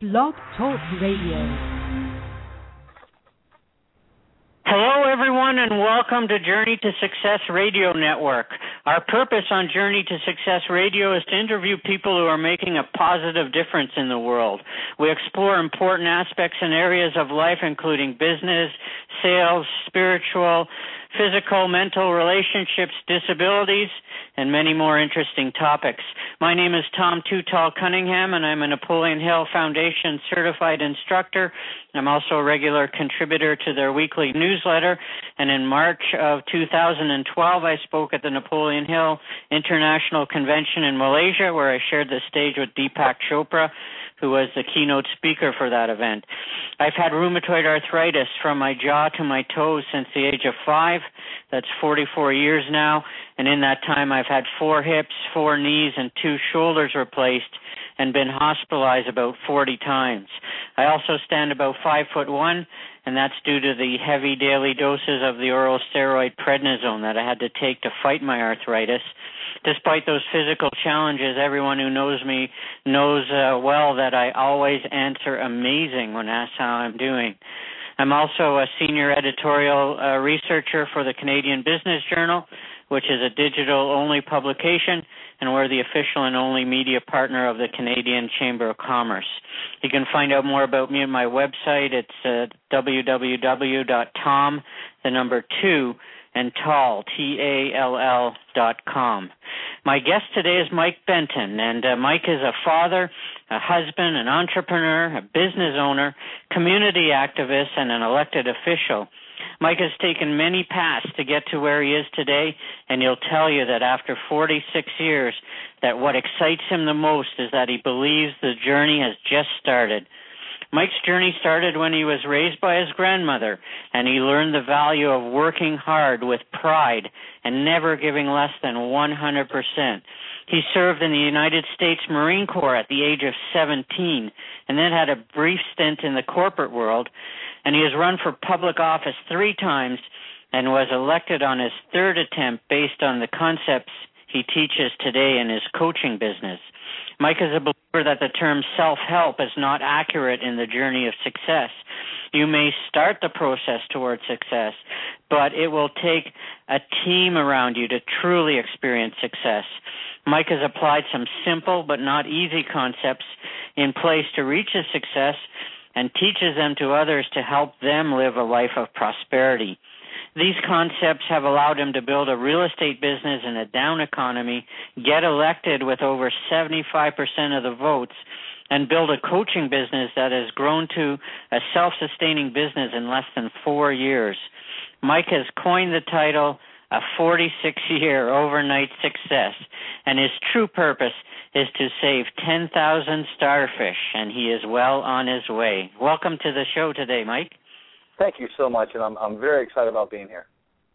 Blog Talk Radio. Hello, everyone, and welcome to Journey to Success Radio Network. Our purpose on Journey to Success Radio is to interview people who are making a positive difference in the world. We explore important aspects and areas of life, including business, sales, spiritual, physical, mental, relationships, disabilities, and many more interesting topics. My name is Tom Too Tall Cunningham, and I'm a Napoleon Hill Foundation certified instructor. I'm also a regular contributor to their weekly newsletter, and in March of 2012, I spoke at the Napoleon Hill International Convention in Malaysia, where I shared the stage with Deepak Chopra, who was the keynote speaker for that event. I've had rheumatoid arthritis from my jaw to my toes since the age of 5. That's 44 years now, and in that time I've had 4 hips, 4 knees, and 2 shoulders replaced, and been hospitalized about 40 times. I also stand about 5'1", and that's due to the heavy daily doses of the oral steroid prednisone that I had to take to fight my arthritis. Despite those physical challenges, everyone who knows me knows well that I always answer amazing when asked how I'm doing. I'm also a senior editorial researcher for the Canadian Business Journal, which is a digital-only publication, and we're the official and only media partner of the Canadian Chamber of Commerce. You can find out more about me on my website. It's www.tom, the number 2, and Tall, Tall.com. My guest today is Mike Benton, and Mike is a father, a husband, an entrepreneur, a business owner, community activist, and an elected official. Mike has taken many paths to get to where he is today, and he'll tell you that after 46 years, that what excites him the most is that he believes the journey has just started. Mike's journey started when he was raised by his grandmother, and he learned the value of working hard with pride and never giving less than 100%. He served in the United States Marine Corps at the age of 17, and then had a brief stint in the corporate world, and he has run for public office 3 times and was elected on his 3rd attempt based on the concepts he teaches today in his coaching business. Mike is a believer that the term self-help is not accurate in the journey of success. You may start the process towards success, but it will take a team around you to truly experience success. Mike has applied some simple but not easy concepts in place to reach his success and teaches them to others to help them live a life of prosperity. These concepts have allowed him to build a real estate business in a down economy, get elected with over 75% of the votes, and build a coaching business that has grown to a self-sustaining business in less than 4 years. Mike has coined the title a 46-year overnight success, and his true purpose is to save 10,000 starfish, and he is well on his way. Welcome to the show today, Mike. Thank you so much, and I'm very excited about being here.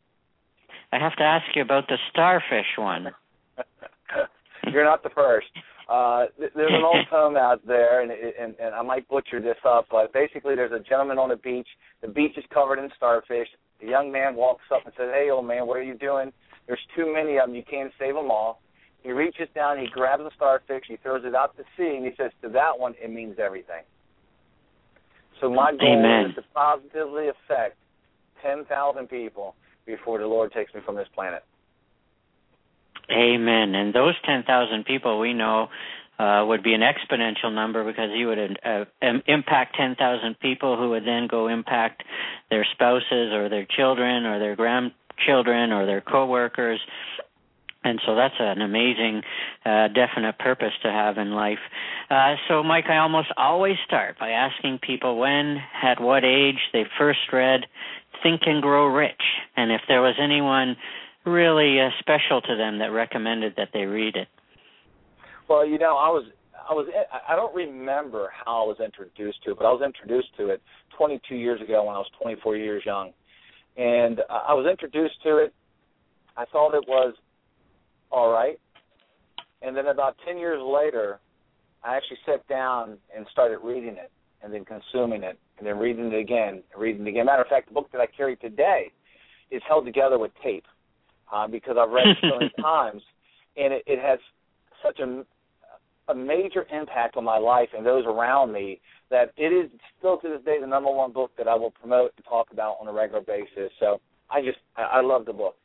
I have to ask you about the starfish one. You're not the first. There's an old poem out there, and I might butcher this up, but basically there's a gentleman on the beach. The beach is covered in starfish. The young man walks up and says, "Hey, old man, what are you doing? There's too many of them. You can't save them all." He reaches down, he grabs a starfish, he throws it out to sea, and he says, "To that one, it means everything." So my goal is to positively affect 10,000 people before the Lord takes me from this planet. Amen. And those 10,000 people we know would be an exponential number, because he would impact 10,000 people who would then go impact their spouses or their children or their grandchildren or their coworkers. And so that's an amazing, definite purpose to have in life. So, Mike, I almost always start by asking people when, at what age, they first read Think and Grow Rich, and if there was anyone really special to them that recommended that they read it. Well, you know, I don't remember how I was introduced to it, but I was introduced to it 22 years ago when I was 24 years young. And I was introduced to it. I thought it was all right. And then about 10 years later, I actually sat down and started reading it and then consuming it and then reading it again and reading it again. Matter of fact, the book that I carry today is held together with tape because I've read it so many times. And it has such a a major impact on my life and those around me that it is still to this day the number one book that I will promote and talk about on a regular basis. So I love the book.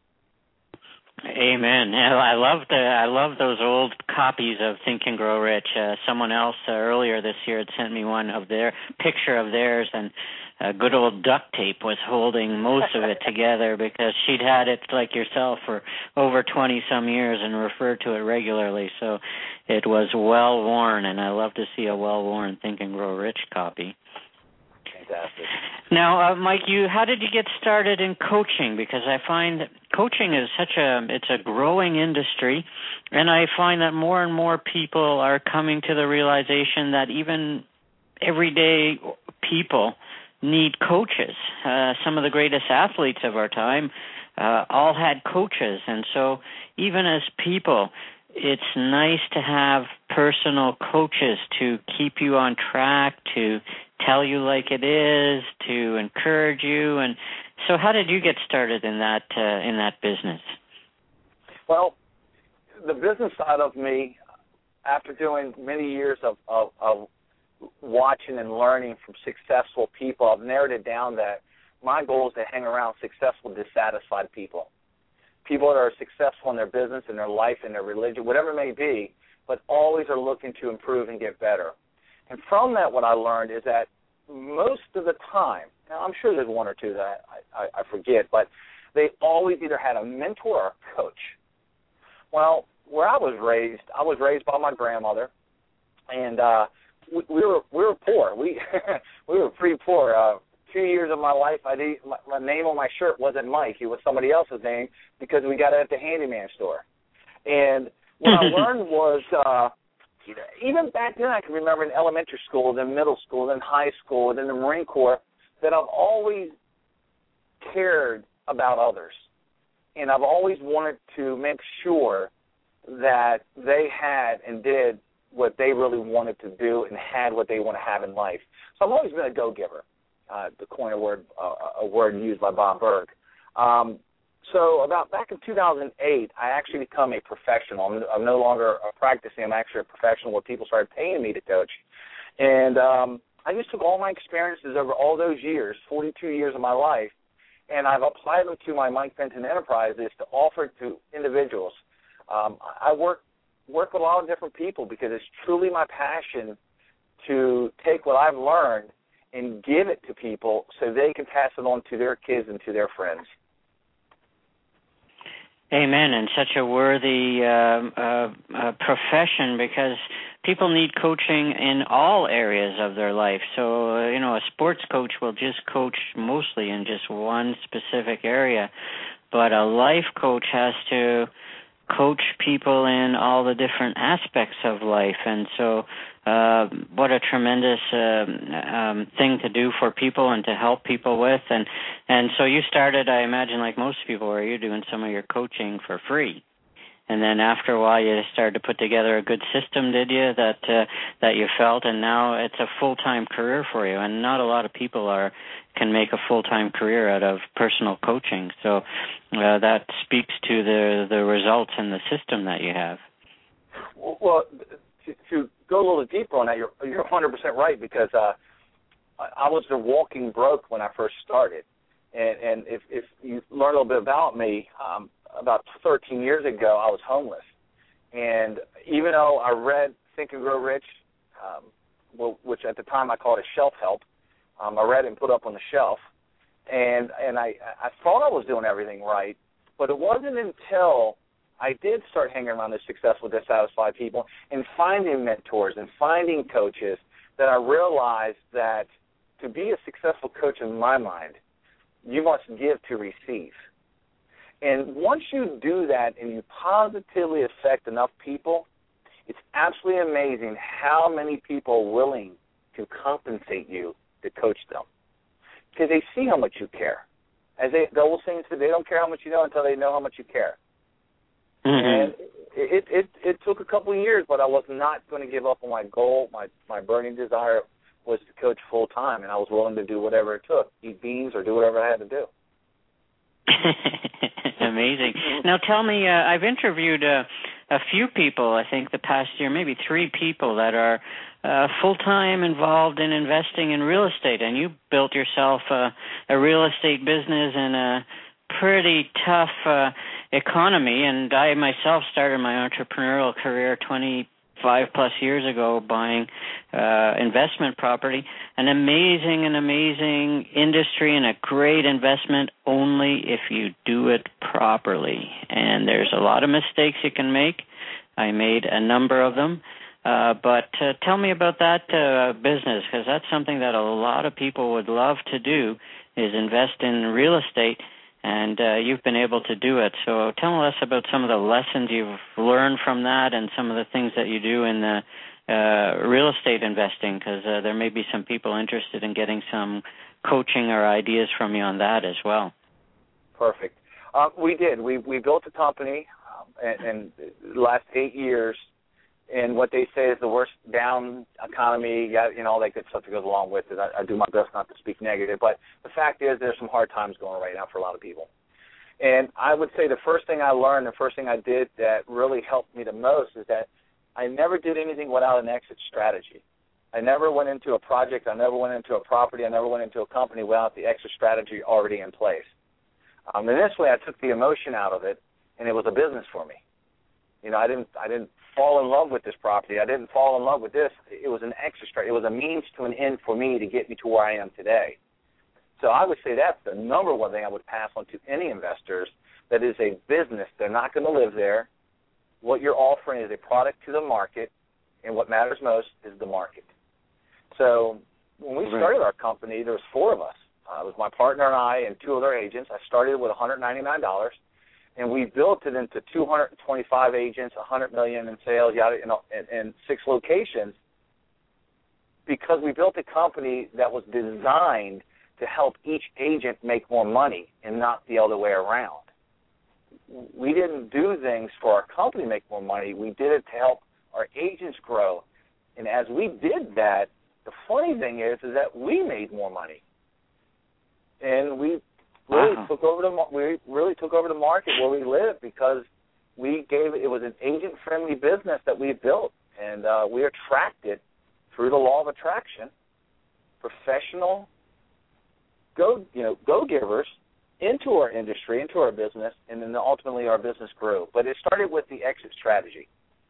Amen. I love those old copies of Think and Grow Rich. Someone else earlier this year had sent me one of their picture of theirs, and good old duct tape was holding most of it together because she'd had it like yourself for over 20-some years and referred to it regularly. So it was well worn, and I love to see a well worn Think and Grow Rich copy. Fantastic. Now, Mike, how did you get started in coaching? Because I find coaching is it's a growing industry, and I find that more and more people are coming to the realization that even everyday people need coaches. Some of the greatest athletes of our time all had coaches, and so even as people, it's nice to have personal coaches to keep you on track, to tell you like it is, to encourage you. And so how did you get started in that business? Well, the business side of me, after doing many years of watching and learning from successful people, I've narrowed it down that my goal is to hang around successful, dissatisfied people. People that are successful in their business, in their life, in their religion, whatever it may be, but always are looking to improve and get better. And from that, what I learned is that most of the time, now I'm sure there's one or two that I forget, but they always either had a mentor or a coach. Well, where I was raised by my grandmother, and we were poor. We were pretty poor. 2 years of my life, my name on my shirt wasn't Mike. It was somebody else's name because we got it at the handyman store. And what I learned was, even back then I can remember in elementary school, then middle school, then high school, then the Marine Corps, that I've always cared about others. And I've always wanted to make sure that they had and did what they really wanted to do and had what they want to have in life. So I've always been a go-giver. To coin a word used by Bob Berg. So about back in 2008, I actually become a professional. I'm no longer practicing. I'm actually a professional where people started paying me to coach. And I just took all my experiences over all those years, 42 years of my life, and I've applied them to my Mike Benton Enterprises to offer to individuals. I work with a lot of different people because it's truly my passion to take what I've learned and give it to people so they can pass it on to their kids and to their friends. Amen, and such a worthy profession because people need coaching in all areas of their life. So, a sports coach will just coach mostly in just one specific area, but a life coach has to coach people in all the different aspects of life. And so what a tremendous thing to do for people and to help people with. And so you started, I imagine, like most people, where you're doing some of your coaching for free. And then after a while, you started to put together a good system, did you, that you felt, and now it's a full-time career for you. And not a lot of people can make a full-time career out of personal coaching. So that speaks to the results and the system that you have. Well, to go a little deeper on that, you're 100% right, because I was a walking broke when I first started. And if you learn a little bit about me, about 13 years ago, I was homeless. And even though I read Think and Grow Rich, which at the time I called it shelf help, I read it and put it up on the shelf, and I thought I was doing everything right, but it wasn't until I did start hanging around the successful, dissatisfied people and finding mentors and finding coaches that I realized that to be a successful coach in my mind, you must give to receive. And once you do that and you positively affect enough people, it's absolutely amazing how many people are willing to compensate you to coach them, because they see how much you care. As the old saying said, they don't care how much you know until they know how much you care. Mm-hmm. And it took a couple of years, but I was not going to give up on my goal. My burning desire was to coach full time, and I was willing to do whatever it took, eat beans or do whatever I had to do. Amazing. Now tell me, I've interviewed a few people, I think the past year, maybe 3 people that are full-time involved in investing in real estate, and you built yourself a real estate business in a pretty tough economy. And I myself started my entrepreneurial career 25-plus years ago buying investment property. An amazing industry and a great investment only if you do it properly. And there's a lot of mistakes you can make. I made a number of them. But tell me about that business, because that's something that a lot of people would love to do, is invest in real estate, and you've been able to do it. So tell us about some of the lessons you've learned from that and some of the things that you do in real estate investing, because there may be some people interested in getting some coaching or ideas from you on that as well. Perfect. We did. We built a company in the last 8 years in what they say is the worst down economy, all that good stuff that goes along with it. I do my best not to speak negative, but the fact is there's some hard times going right now for a lot of people. And I would say the first thing I learned, the first thing I did that really helped me the most is that I never did anything without an exit strategy. I never went into a project, I never went into a property, I never went into a company without the exit strategy already in place. And this way I took the emotion out of it, and it was a business for me. I didn't fall in love with this property. I didn't fall in love with this. It was an extra strategy. It was a means to an end for me to get me to where I am today. So I would say that's the number one thing I would pass on to any investors, that is a business. They're not going to live there. What you're offering is a product to the market, and what matters most is the market. So when we started our company, there was 4 of us. It was my partner and I and 2 other agents. I started with $199. And we built it into 225 agents, $100 million in sales, and 6 locations, because we built a company that was designed to help each agent make more money and not the other way around. We didn't do things for our company to make more money. We did it to help our agents grow. And as we did that, the funny thing is that we made more money. And we really took over the market where we live, because it was an agent-friendly business that we built, and we attracted, through the law of attraction, professional go-givers into our industry, into our business, and then ultimately our business grew. But it started with the exit strategy.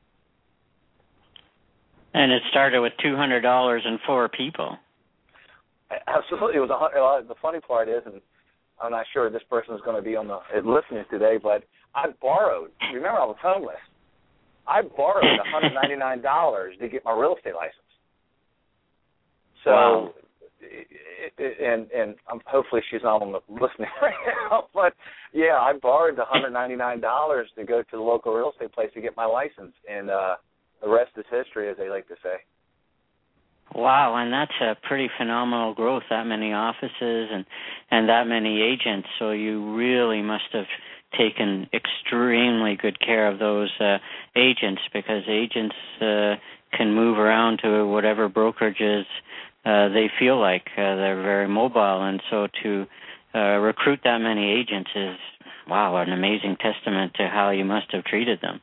And it started with $200 and 4 people. Absolutely. It was the funny part is, and I'm not sure this person is going to be on listening today, but I borrowed. Remember, I was homeless. I borrowed $199 to get my real estate license. So, wow. And hopefully she's not on listening right now. But yeah, I borrowed the $199 to go to the local real estate place to get my license, and the rest is history, as they like to say. Wow, and that's a pretty phenomenal growth, that many offices and that many agents. So you really must have taken extremely good care of those agents, because agents can move around to whatever brokerages they feel like. They're very mobile, and so to recruit that many agents is, wow, an amazing testament to how you must have treated them.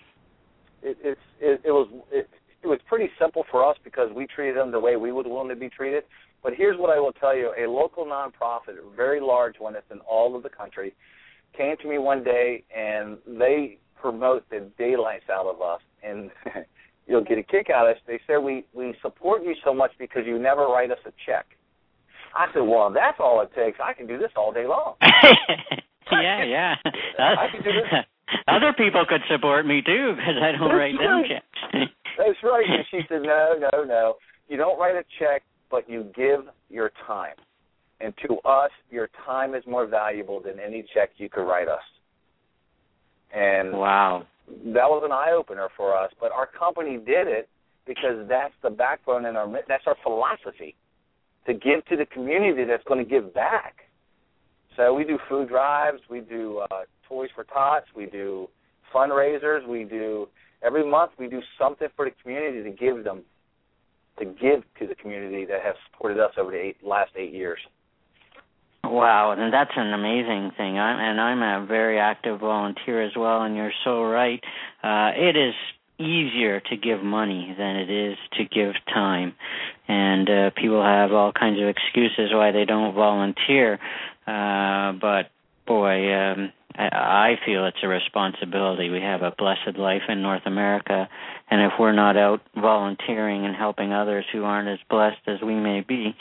It was pretty simple for us, because we treated them the way we would want to be treated. But here's what I will tell you. A local nonprofit, a very large one that's in all of the country, came to me one day, and they promote the daylights out of us. And you'll get a kick out of this. They said, we support you so much because you never write us a check. I said, well, that's all it takes. I can do this all day long. Yeah. I can do this. Other people could support me, too, because I don't write them checks. That's right. And she said, no. You don't write a check, but you give your time. And to us, your time is more valuable than any check you could write us. And wow, that was an eye-opener for us. But our company did it because that's the backbone and that's our philosophy, to give to the community that's going to give back. So we do food drives, we do Toys for Tots, we do fundraisers, every month we do something for the community to give to the community that has supported us over the last 8 years. Wow, and that's an amazing thing. I'm a very active volunteer as well, and you're so right. It is easier to give money than it is to give time, and people have all kinds of excuses why they don't volunteer. But boy, I feel it's a responsibility. We have a blessed life in North America, and if we're not out volunteering and helping others who aren't as blessed as we may be,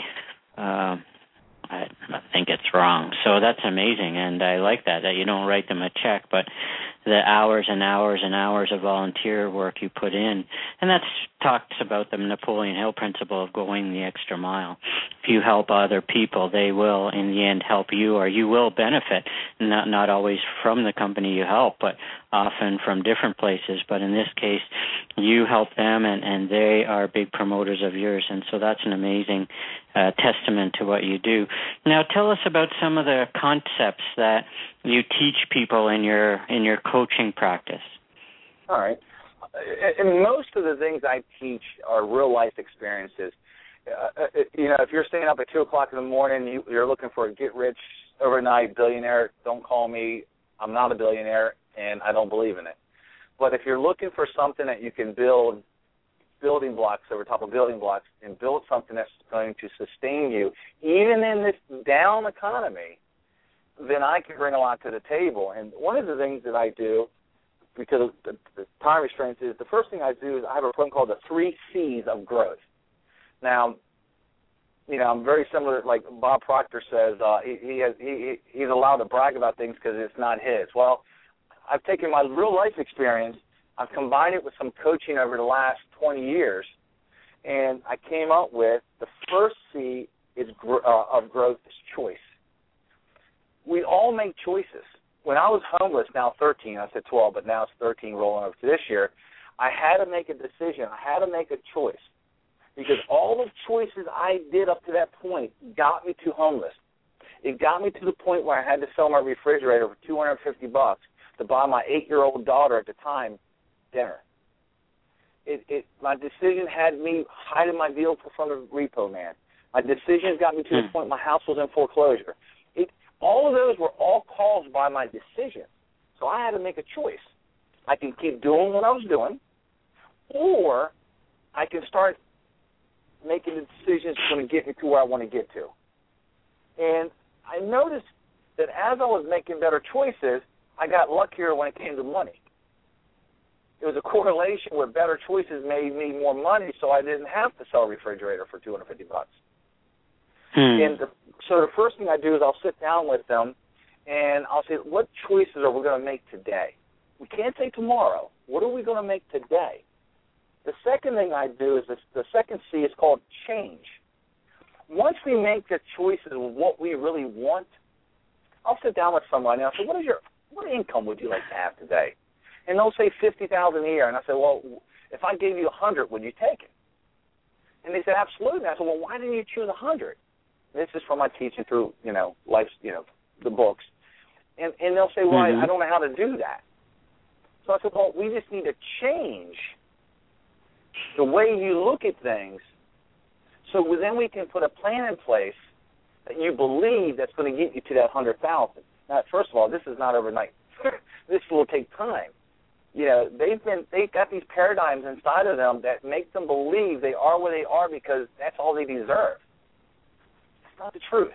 I think it's wrong. So that's amazing, and I like that you don't write them a check, but the hours and hours and hours of volunteer work you put in. And that talks about the Napoleon Hill principle of going the extra mile. If you help other people, they will, in the end, help you, or you will benefit, not always from the company you help, but often from different places. But in this case, you help them, and they are big promoters of yours. And so that's an amazing testament to what you do. Now, tell us about some of the concepts that you teach people in your coaching practice. All right. And most of the things I teach are real-life experiences. If you're staying up at 2 o'clock in the morning, you're looking for a get-rich-overnight billionaire, don't call me. I'm not a billionaire, and I don't believe in it. But if you're looking for something that you can build building blocks over top of building blocks and build something that's going to sustain you, even in this down economy, then I can bring a lot to the table. And one of the things that I do, because of the time restraints, is the first thing I do is I have a program called the 3 C's of growth. Now, I'm very similar, like Bob Proctor says, he's allowed to brag about things because it's not his. Well, I've taken my real-life experience, I've combined it with some coaching over the last 20 years, and I came up with the first C of growth is choice. We all make choices. When I was homeless, now 13, I said 12, but now it's 13 rolling over to this year, I had to make a decision. I had to make a choice because all the choices I did up to that point got me to homeless. It got me to the point where I had to sell my refrigerator for $250 to buy my 8-year-old daughter at the time dinner. My decision had me hiding my vehicle from the repo man. My decisions got me to the point my house was in foreclosure. All of those were all caused by my decision. So I had to make a choice. I can keep doing what I was doing, or I can start making the decisions that's going to get me to where I want to get to. And I noticed that as I was making better choices, I got luckier when it came to money. It was a correlation where better choices made me more money, so I didn't have to sell a refrigerator for $250. And so the first thing I do is I'll sit down with them, and I'll say, what choices are we going to make today? We can't say tomorrow. What are we going to make today? The second thing I do is the second C is called change. Once we make the choices of what we really want, I'll sit down with somebody and I'll say, what income would you like to have today? And they'll say $50,000 a year. And I say, well, if I gave you 100, would you take it? And they said, absolutely. I said, well, why didn't you choose 100? This is from my teaching through, life, the books. And they'll say, well, I don't know how to do that. So I said, well, we just need to change the way you look at things so then we can put a plan in place that you believe that's going to get you to that 100,000. Now, first of all, this is not overnight. This will take time. They've got these paradigms inside of them that make them believe they are where they are because that's all they deserve. It's not the truth.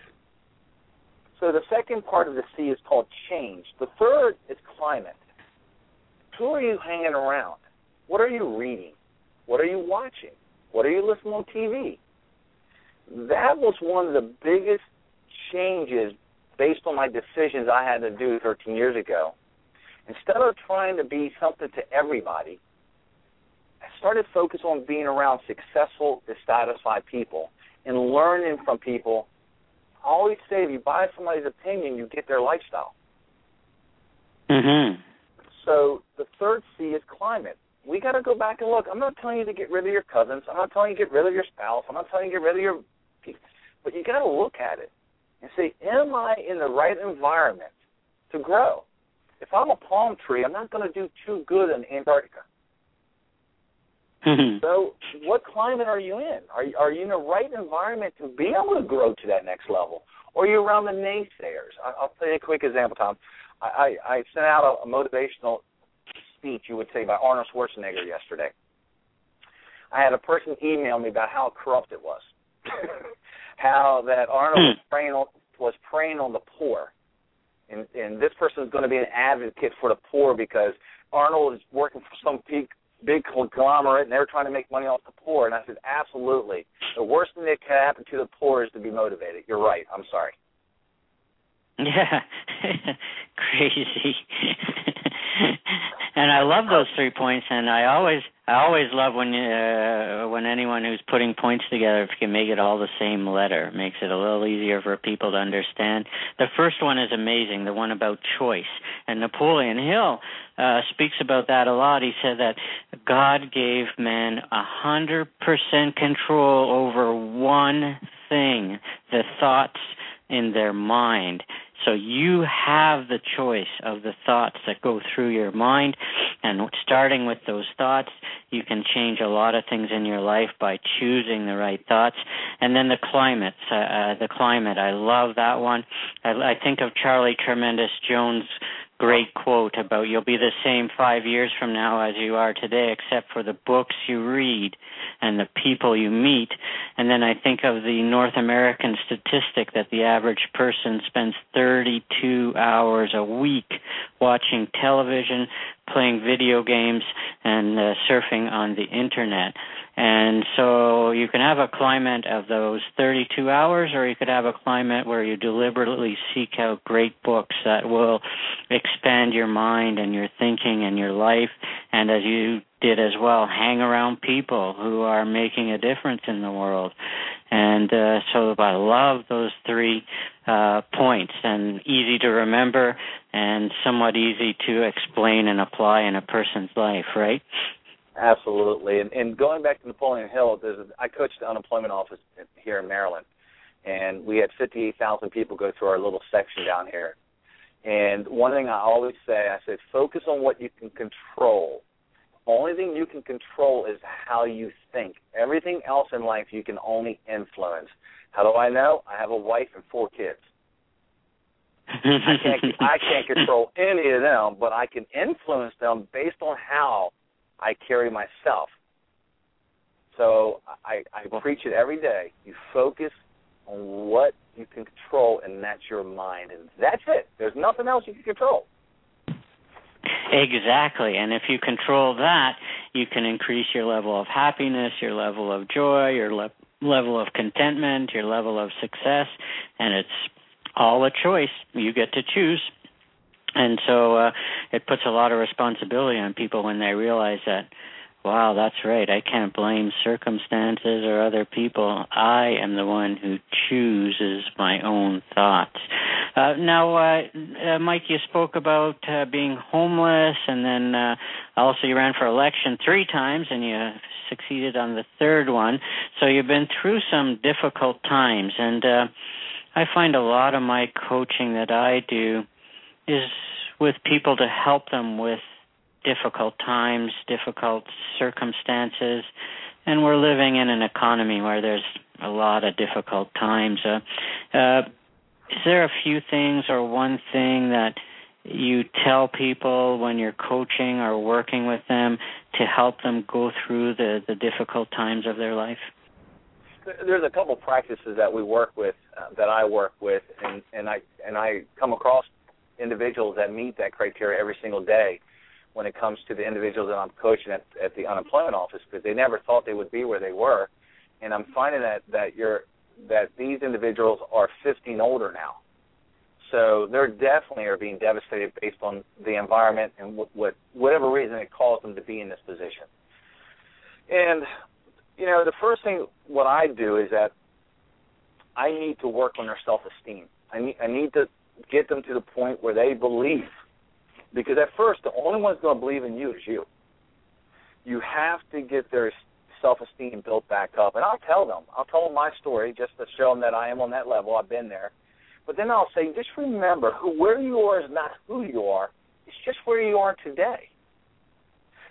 So the second part of the C is called change. The third is climate. Who are you hanging around? What are you reading? What are you watching? What are you listening on TV? That was one of the biggest changes based on my decisions I had to do 13 years ago. Instead of trying to be something to everybody, I started focusing on being around successful, dissatisfied people and learning from people. I always say if you buy somebody's opinion, you get their lifestyle. Mm-hmm. So the third C is climate. We got to go back and look. I'm not telling you to get rid of your cousins. I'm not telling you to get rid of your spouse. I'm not telling you to get rid of your people. But you got to look at it and say, am I in the right environment to grow? If I'm a palm tree, I'm not going to do too good in Antarctica. So what climate are you in? Are you in the right environment to be able to grow to that next level? Or are you around the naysayers? I'll tell you a quick example, Tom. I sent out a motivational speech, you would say, by Arnold Schwarzenegger yesterday. I had a person email me about how corrupt it was, how that Arnold was preying on the poor. And this person is going to be an advocate for the poor because Arnold is working for some big conglomerate, and they're trying to make money off the poor. And I said, absolutely. The worst thing that can happen to the poor is to be motivated. You're right. I'm sorry. Yeah, crazy. And I love those 3 points, and I always love when anyone who's putting points together, if you can make it all the same letter, it makes it a little easier for people to understand. The first one is amazing, the one about choice, and Napoleon Hill speaks about that a lot. He said that God gave men 100% control over one thing, the thoughts in their mind. So you have the choice of the thoughts that go through your mind, and starting with those thoughts, you can change a lot of things in your life by choosing the right thoughts. And then the climate, I love that one. I think of Charlie Tremendous Jones' great quote about you'll be the same 5 years from now as you are today, except for the books you read and the people you meet. And then I think of the North American statistic that the average person spends 32 hours a week watching television, playing video games, and surfing on the Internet. And so you can have a climate of those 32 hours, or you could have a climate where you deliberately seek out great books that will expand your mind and your thinking and your life, and as you did as well, hang around people who are making a difference in the world. And so I love those 3 points, and easy to remember and somewhat easy to explain and apply in a person's life, right? Absolutely. And going back to Napoleon Hill, I coached the unemployment office here in Maryland, and we had 58,000 people go through our little section down here. And one thing I always say, I said, focus on what you can control. Only thing you can control is how you think. Everything else in life you can only influence. How do I know? I have a wife and 4 kids. I can't control any of them, but I can influence them based on how I carry myself. So I preach it every day. You focus on what you can control, and that's your mind. And that's it. There's nothing else you can control. Exactly. And if you control that, you can increase your level of happiness, your level of joy, your level of contentment, your level of success, and it's all a choice. You get to choose. And so it puts a lot of responsibility on people when they realize that, wow, that's right, I can't blame circumstances or other people. I am the one who chooses my own thoughts. Now, Mike, you spoke about being homeless, and then also you ran for election 3 times, and you succeeded on the 3rd one. So you've been through some difficult times, and I find a lot of my coaching that I do is with people to help them with difficult times, difficult circumstances, and we're living in an economy where there's a lot of difficult times. Is there a few things or one thing that you tell people when you're coaching or working with them to help them go through the difficult times of their life? There's a couple practices that we work with, that I work with, and I come across individuals that meet that criteria every single day when it comes to the individuals that I'm coaching at the unemployment office, because they never thought they would be where they were. And I'm finding that these individuals are 50 and older now. So they're definitely are being devastated based on the environment and whatever reason it caused them to be in this position. And, the first thing what I do is that I need to work on their self-esteem. I need to get them to the point where they believe. Because at first, the only one who's going to believe in you is you. You have to get their self-esteem built back up. And I'll tell them my story just to show them that I am on that level. I've been there. But then I'll say, just remember, where you are is not who you are. It's just where you are today.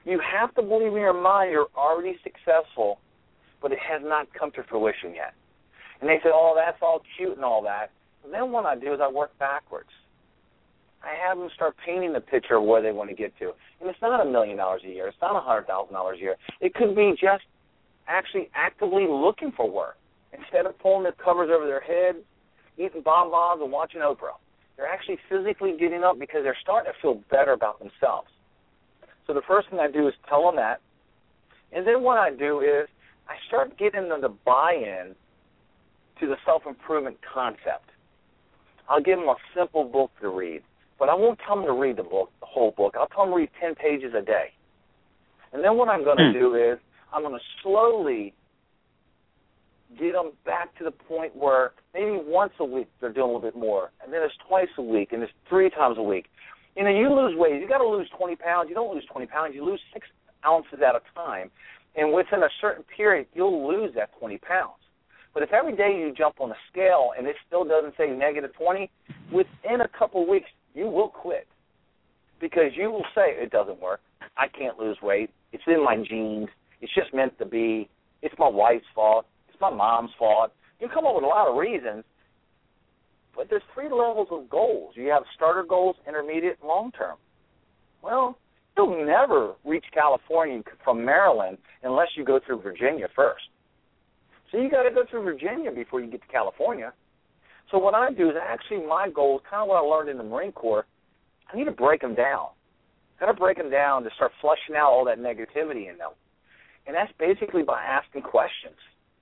You have to believe in your mind you're already successful, but it has not come to fruition yet. And they say, oh, that's all cute and all that. And then what I do is I work backwards. I have them start painting the picture of where they want to get to. And it's not $1 million a year. It's not $100,000 a year. It could be just actually actively looking for work. Instead of pulling the covers over their head, eating bonbons and watching Oprah. They're actually physically getting up because they're starting to feel better about themselves. So the first thing I do is tell them that. And then what I do is I start getting them to buy in to the self-improvement concept. I'll give them a simple book to read, but I won't tell them to read the whole book. I'll tell them to read 10 pages a day. And then what I'm going to do is I'm going to slowly get them back to the point where maybe once a week they're doing a little bit more, and then it's twice a week, and it's 3 times a week. You know, you lose weight. You got to lose 20 pounds. You don't lose 20 pounds. You lose 6 ounces at a time, and within a certain period, you'll lose that 20 pounds. But if every day you jump on a scale and it still doesn't say negative 20, within a couple of weeks, you will quit because you will say, it doesn't work. I can't lose weight. It's in my genes. It's just meant to be. It's my wife's fault. It's my mom's fault. You come up with a lot of reasons, but there's 3 levels of goals. You have starter goals, intermediate, and long-term. Well, you'll never reach California from Maryland unless you go through Virginia first. So you got to go through Virginia before you get to California. So what I do is actually my goal is kind of what I learned in the Marine Corps. I need to break them down. Got to break them down to start flushing out all that negativity in them. And that's basically by asking questions.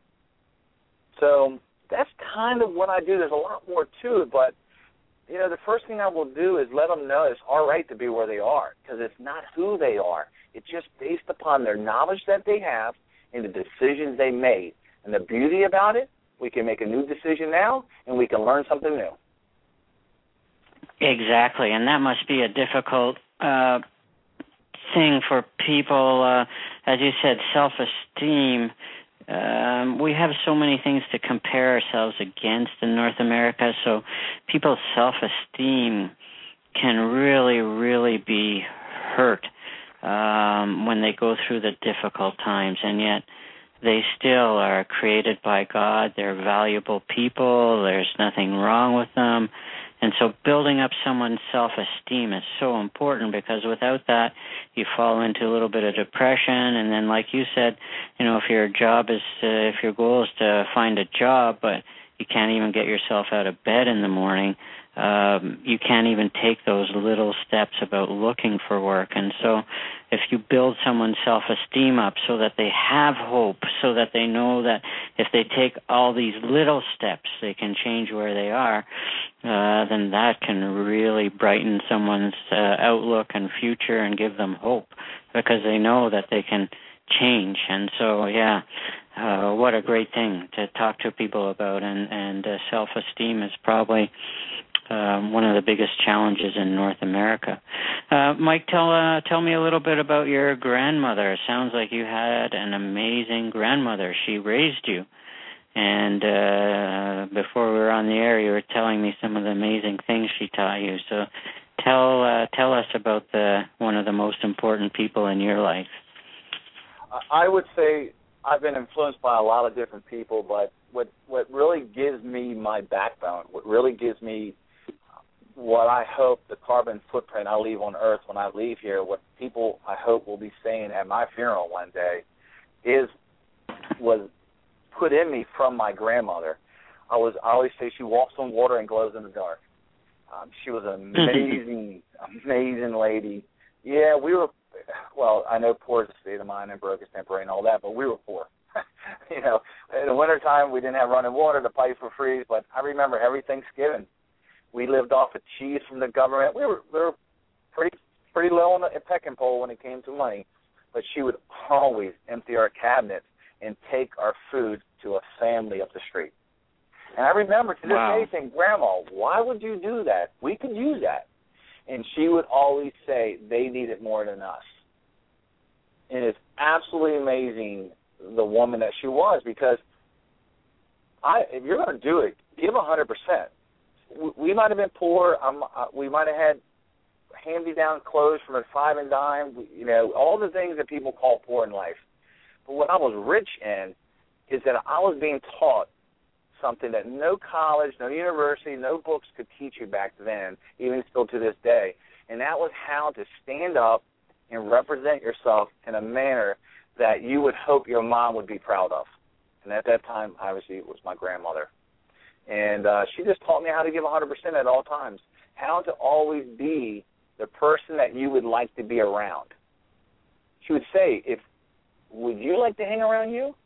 So that's kind of what I do. There's a lot more to it, but, you know, the first thing I will do is let them know it's all right to be where they are because it's not who they are. It's just based upon their knowledge that they have and the decisions they made. And the beauty about it, we can make a new decision now and we can learn something new. Exactly, and that must be a difficult thing for people, as you said, self-esteem. We have so many things to compare ourselves against in North America, so people's self-esteem can really, really be hurt when they go through the difficult times, and yet they still are created by God. They're valuable people. There's nothing wrong with them. And so building up someone's self-esteem is so important because without that, you fall into a little bit of depression. And then, like you said, you know, if your goal is to find a job, but you can't even get yourself out of bed in the morning, you can't even take those little steps about looking for work. And so if you build someone's self-esteem up so that they have hope, so that they know that if they take all these little steps, they can change where they are, then that can really brighten someone's outlook and future and give them hope because they know that they can change. And so, yeah, what a great thing to talk to people about. And self-esteem is probably one of the biggest challenges in North America. Mike, tell me a little bit about your grandmother. It sounds like you had an amazing grandmother. She raised you. And before we were on the air, you were telling me some of the amazing things she taught you. So tell us about one of the most important people in your life. I would say I've been influenced by a lot of different people, but what really gives me my backbone, what really gives me what I hope the carbon footprint I leave on Earth when I leave here, what people I hope will be saying at my funeral one day, was put in me from my grandmother. I always say she walks on water and glows in the dark. She was an amazing, amazing lady. Yeah, well, I know poor is a state of mind and broke is temporary and all that, but we were poor. You know, in the wintertime, we didn't have running water. The pipes were freeze, but I remember every Thanksgiving, we lived off of cheese from the government. We were pretty low on the pecking pole when it came to money, but she would always empty our cabinets and take our food to a family up the street. And I remember to this day saying, Grandma, why would you do that? We could use that. And she would always say, they need it more than us. And it's absolutely amazing the woman that she was because if you're going to do it, give 100%. We might have been poor. We might have had hand-me-down clothes from a five and dime, all the things that people call poor in life. But what I was rich in is that I was being taught something that no college, no university, no books could teach you back then, even still to this day. And that was how to stand up and represent yourself in a manner that you would hope your mom would be proud of. And at that time, obviously, it was my grandmother. And she just taught me how to give 100% at all times, how to always be the person that you would like to be around. She would say, would you like to hang around you?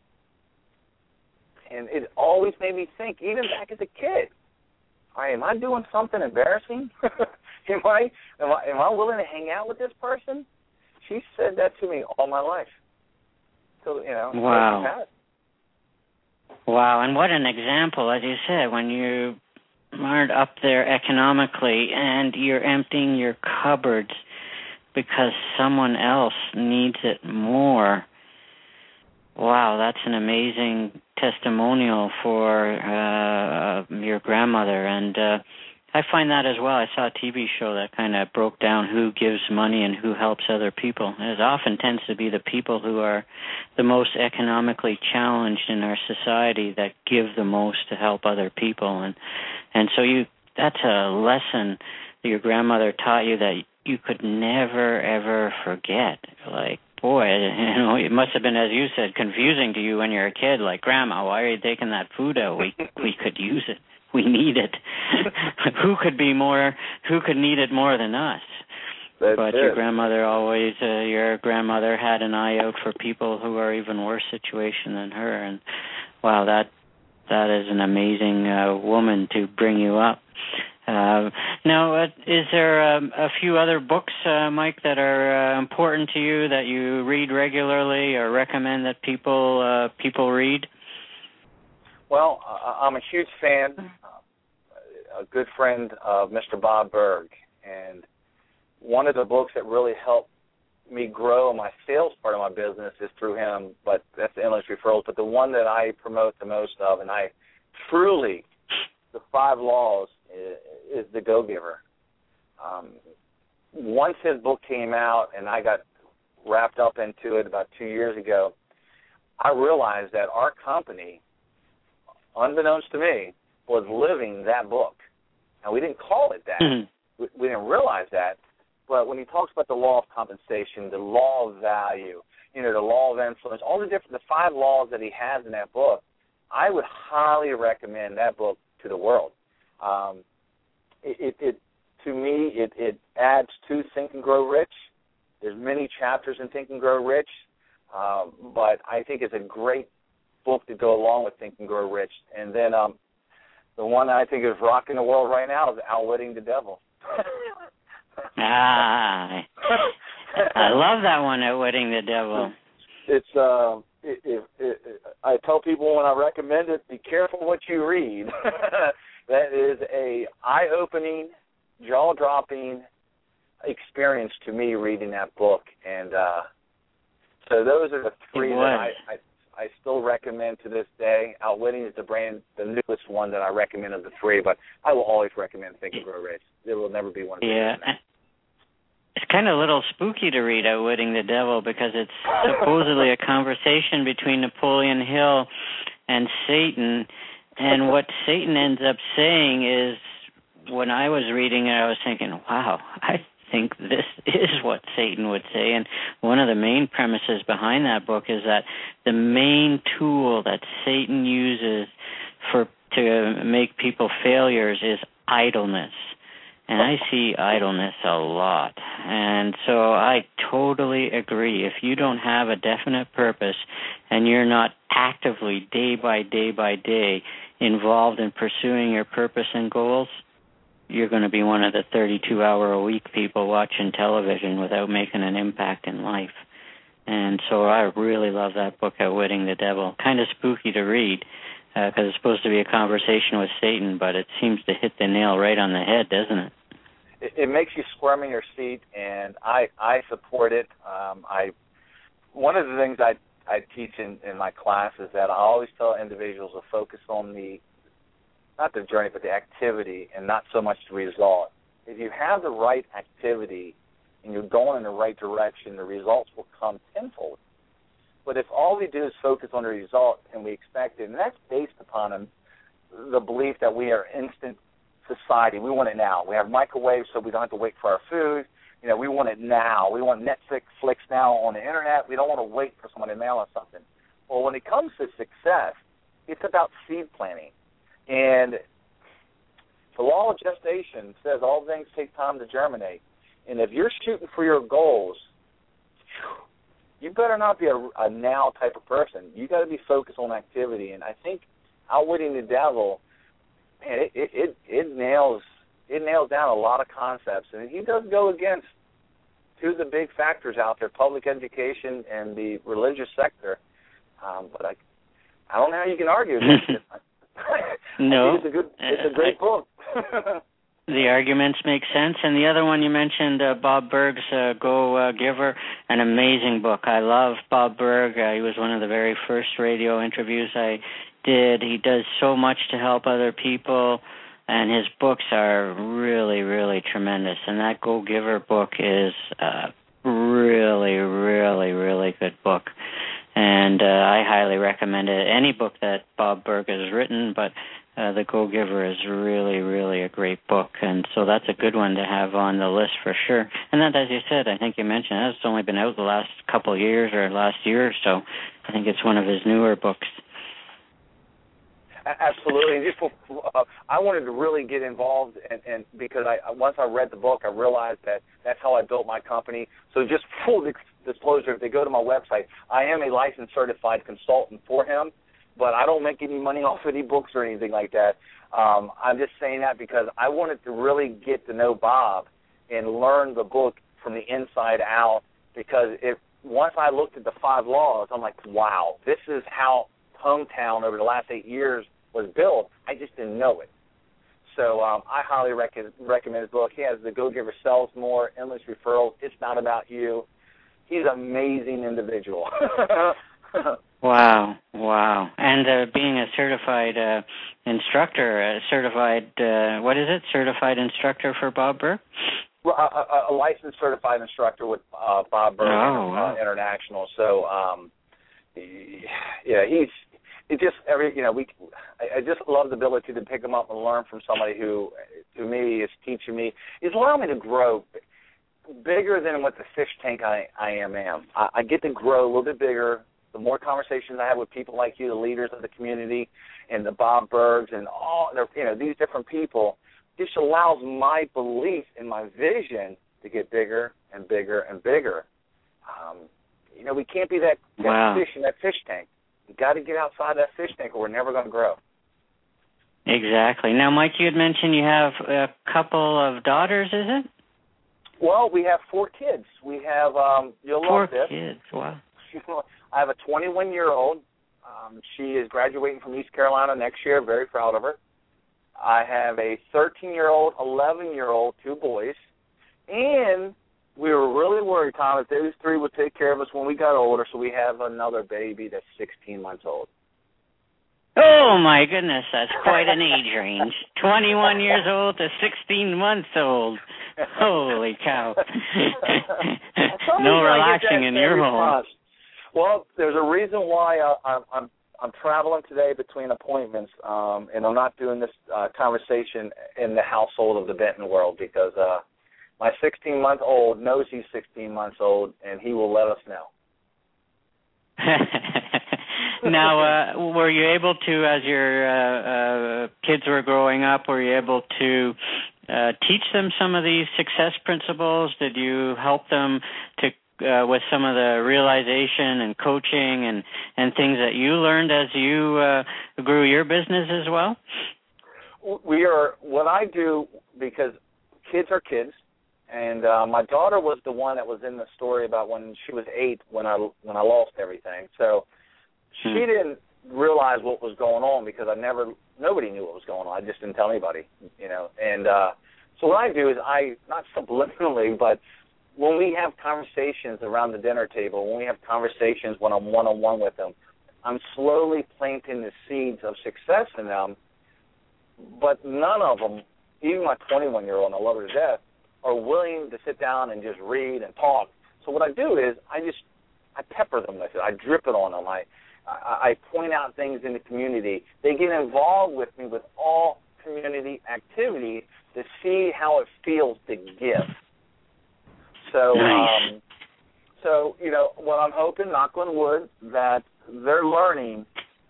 And it always made me think, even back as a kid, am I doing something embarrassing? am I willing to hang out with this person? She said that to me all my life. So, wow. Wow, and what an example, as you said, when you aren't up there economically and you're emptying your cupboards because someone else needs it more. Wow, that's an amazing testimonial for your grandmother. And I find that as well. I saw a TV show that kind of broke down who gives money and who helps other people. It often tends to be the people who are the most economically challenged in our society that give the most to help other people. And so that's a lesson that your grandmother taught you that you could never, ever forget. Like, boy, it must have been, as you said, confusing to you when you're a kid. Like, Grandma, why are you taking that food out? We could use it. We need it. Who could need it more than us? But your grandmother had an eye out for people who are even worse situation than her. And wow, that is an amazing woman to bring you up. Now, is there a few other books, Mike, that are important to you that you read regularly or recommend that people read? Well, I'm a huge fan, a good friend of Mr. Bob Berg, and one of the books that really helped me grow my sales part of my business is through him, but that's the Endless Referrals. But the one that I promote the most of, and I truly, the 5 Laws, is The Go-Giver. Once his book came out and I got wrapped up into it about 2 years ago, I realized that our company, unbeknownst to me, was living that book. Now, we didn't call it that. Mm-hmm. We didn't realize that. But when he talks about the law of compensation, the law of value, the law of influence, all the 5 laws that he has in that book, I would highly recommend that book to the world. To me, it adds to Think and Grow Rich. There's many chapters in Think and Grow Rich, but I think it's a great book to go along with Think and Grow Rich. And then the one I think is rocking the world right now is Outwitting the Devil. I love that one, Outwitting the Devil. I tell people when I recommend it, be careful what you read. That is a eye-opening, jaw-dropping experience to me reading that book. And so those are the 3 that I still recommend to this day. Outwitting is the newest one that I recommend of the 3, but I will always recommend Think and Grow Rich. There will never be one. Yeah. It's kind of a little spooky to read Outwitting the Devil because it's supposedly a conversation between Napoleon Hill and Satan. And what Satan ends up saying is, when I was reading it, I was thinking, wow, I think this is what Satan would say. And one of the main premises behind that book is that the main tool that Satan uses to make people failures is idleness. And I see idleness a lot. And so I totally agree. If you don't have a definite purpose and you're not actively, day by day, involved in pursuing your purpose and goals, you're going to be one of the 32-hour-a-week people watching television without making an impact in life. And so I really love that book, Outwitting the Devil. Kind of spooky to read because it's supposed to be a conversation with Satan, but it seems to hit the nail right on the head, doesn't it? It makes you squirm in your seat, and I support it. One of the things I teach in my class is that I always tell individuals to focus on not the journey, but the activity, and not so much the result. if you have the right activity and you're going in the right direction, the results will come tenfold. But if all we do is focus on the result and we expect it, and that's based upon the belief that we are instant society. We want it now. We have microwaves so we don't have to wait for our food. You know, we want it now. We want Netflix now on the Internet. We don't want to wait for someone to mail us something. Well, when it comes to success, it's about seed planting. And the law of gestation says all things take time to germinate. And if you're shooting for your goals, you better not be a now type of person. You got to be focused on activity. And I think Outwitting the Devil, man, it nails down a lot of concepts. And he does go against two of the big factors out there, public education and the religious sector. But I don't know how you can argue against it. No. I think it's a great book. The arguments make sense. And the other one you mentioned, Bob Burg's Go Giver, an amazing book. I love Bob Burg. He was one of the very first radio interviews I did. He does so much to help other people, and his books are really, really tremendous. And that Go Giver book is a really, really, really good book. And I highly recommend it. Any book that Bob Burg has written, but The Go Giver is really, really a great book. And so that's a good one to have on the list for sure. And that, as you said, I think you mentioned, it's only been out the last couple of years or last year or so. I think it's one of his newer books. Absolutely. I wanted to really get involved, and because once I read the book, I realized that that's how I built my company. So just full disclosure, if they go to my website, I am a licensed certified consultant for him, but I don't make any money off any books or anything like that. I'm just saying that because I wanted to really get to know Bob and learn the book from the inside out, because once I looked at the 5 laws, I'm like, wow, this is how Hometown over the last 8 years was built. I just didn't know it. So I highly recommend his book. He has The Go Giver Sells More, Endless Referrals, It's Not About You. He's an amazing individual. Wow. And being a certified instructor, certified instructor for Bob Burg? A licensed certified instructor with Bob Burg International. So, yeah, I just love the ability to pick him up and learn from somebody who, to me, is teaching me, is allowing me to grow bigger than what the fish tank I am. I get to grow a little bit bigger. The more conversations I have with people like you, the leaders of the community, and the Bob Burgs, and all these different people, just allows my belief and my fish to get bigger and bigger and bigger. We can't be that fish in that fish tank. You got to get outside that fish tank, or we're never going to grow. Exactly. Now, Mike, you had mentioned you have a couple of daughters, is it? Well, we have 4 kids. We have you'll love this. 4 kids. Wow. I have a 21-year-old. She is graduating from East Carolina next year. Very proud of her. I have a 13-year-old, 11-year-old, 2 boys, and we were really worried, Tom, that those 3 would take care of us when we got older, so we have another baby that's 16 months old. Oh, my goodness, that's quite an age range. 21 years old to 16 months old. Holy cow. No relaxing in your home. Well, there's a reason why I'm traveling today between appointments, and I'm not doing this conversation in the household of the Benton world, because my 16-month-old knows he's 16 months old, and he will let us know. Now, were you able to, as your kids were growing up, were you able to teach them some of these success principles? Did you help them to with some of the realization and coaching and things that you learned as you grew your business as well? What I do, because kids are kids, and my daughter was the one that was in the story about when she was 8 when I lost everything. So she didn't realize what was going on, because nobody knew what was going on. I just didn't tell anybody, And so what I do is not subliminally, but when we have conversations around the dinner table, when we have conversations when I'm one-on-one with them, I'm slowly planting the seeds of success in them, but none of them even my 21-year-old, and I love her to death, are willing to sit down and just read and talk. So what I do is I pepper them with it. I drip it on them. I point out things in the community. They get involved with me with all community activities to see how it feels to give. So, nice. So what I'm hoping, knock on wood, that they're learning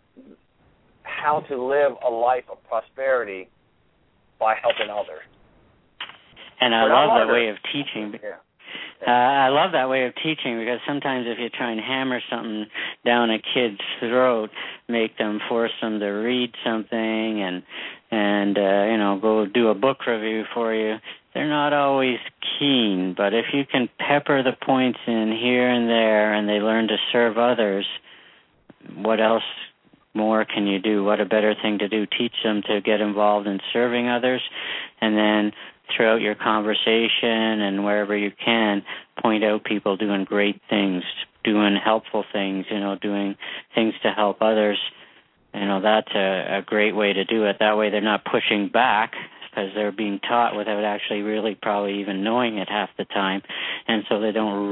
how to live a life of prosperity by helping others. And I love that way of teaching. Yeah. I love that way of teaching, because sometimes if you try and hammer something down a kid's throat, force them to read something and go do a book review for you, they're not always keen. But if you can pepper the points in here and there and they learn to serve others, what else more can you do? What a better thing to do? Teach them to get involved in serving others, and then throughout your conversation and wherever you can, point out people doing great things, doing helpful things, doing things to help others. That's a great way to do it. That way they're not pushing back, because they're being taught without actually really probably even knowing it half the time. And so they don't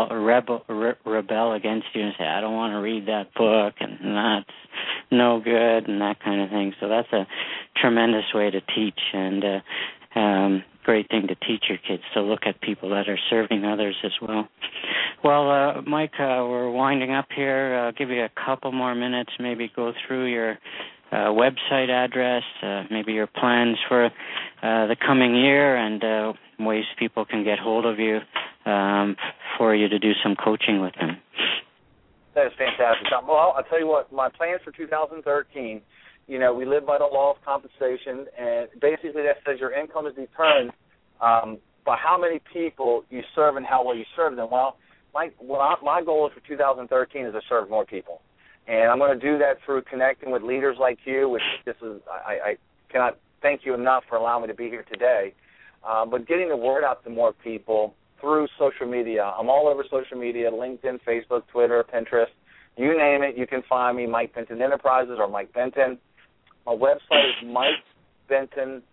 rebel against you and say, I don't want to read that book, and that's no good, and that kind of thing. So that's a tremendous way to teach, and great thing to teach your kids, to look at people that are serving others as well. Well, Mike, we're winding up here. I'll give you a couple more minutes, maybe go through your website address, maybe your plans for the coming year, and ways people can get hold of you for you to do some coaching with them. That is fantastic. Well, I'll tell you what, my plans for 2013, we live by the law of compensation, and basically that says your income is determined by how many people you serve and how well you serve them. Well, my goal for 2013 is to serve more people. And I'm going to do that through connecting with leaders like you, which I cannot thank you enough for allowing me to be here today. But getting the word out to more people through social media. I'm all over social media, LinkedIn, Facebook, Twitter, Pinterest. You name it, you can find me, Mike Benton Enterprises or Mike Benton. My website is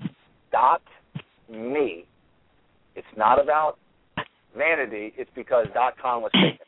MikeBenton.me. It's not about vanity. It's because .com was taken.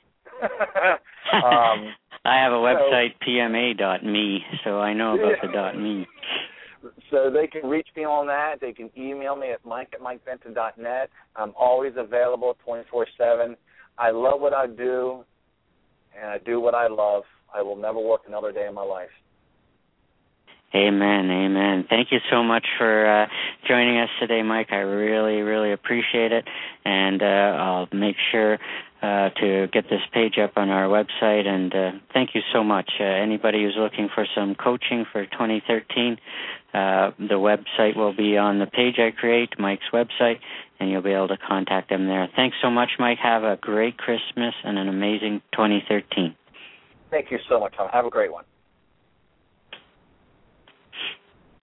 I have a website, pma.me, so I know about the .me. So they can reach me on that. They can email me at mike@mikebenton.net. I'm always available 24/7. I love what I do, and I do what I love. I will never work another day in my life. Amen, amen. Thank you so much for joining us today, Mike. I really, really appreciate it, and I'll make sure to get this page up on our website, and thank you so much. Anybody who's looking for some coaching for 2013, the website will be on the page I create, Mike's website, and you'll be able to contact them there. Thanks so much, Mike. Have a great Christmas and an amazing 2013. Thank you so much, Tom. Have a great one.